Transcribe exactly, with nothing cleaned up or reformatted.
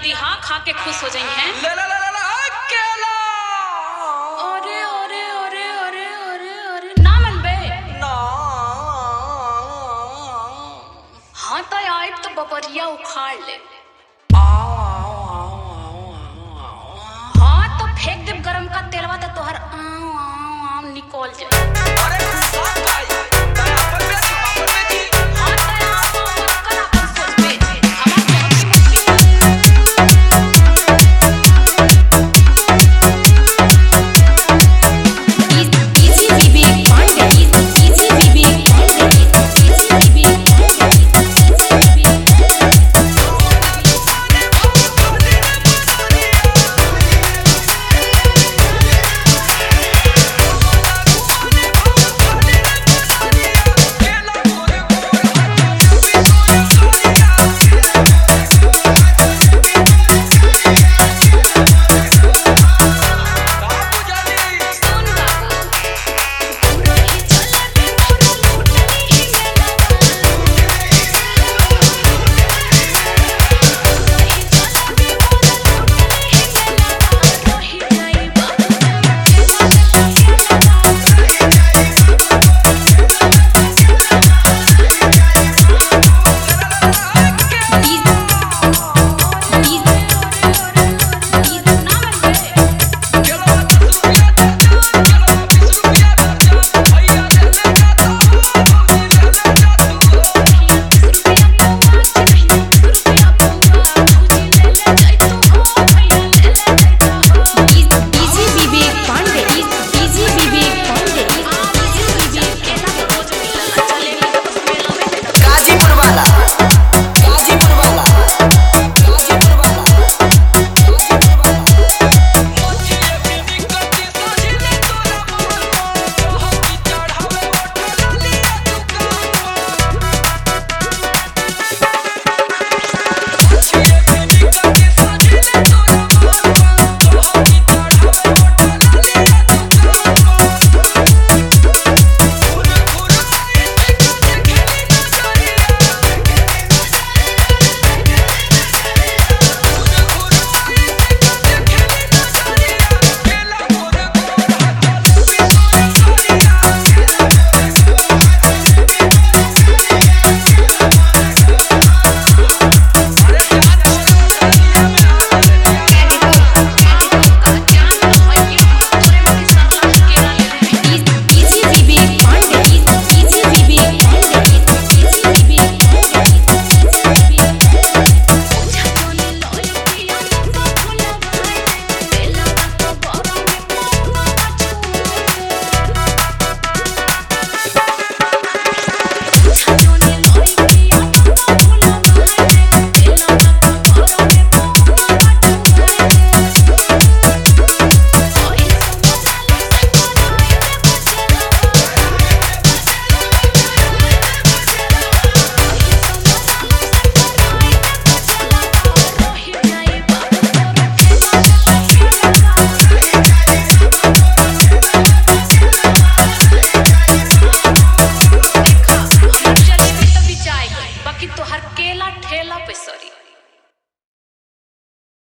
दी हाँ, खा के खुश हो जाई हैं। ले ले ले ले ले केला। अरे अरे अरे अरे अरे अरे ना मनबे ना। हाँ तो आइब तो बबरिया उखाड़ ले। हाँ तो फेंक दे गरम का तेलवा तो तोहर आव आव आव निकल जाए।